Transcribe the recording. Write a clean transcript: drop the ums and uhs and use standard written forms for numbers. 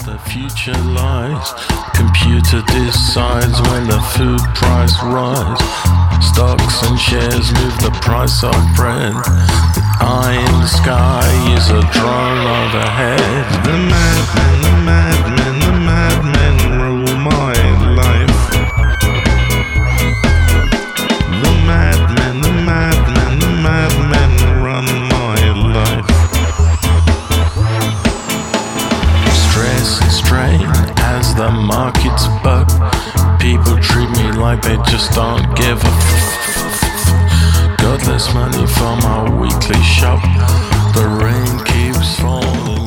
the future lies. Computer decides when the food price rise. Stocks and shares move the price of bread. The eye in the sky is a drone overhead. The madmen rule my life. The madmen run my life. Stress and strain as the markets bug. People treat me like they just don't give a Godless money for my weekly shop. The rain keeps falling.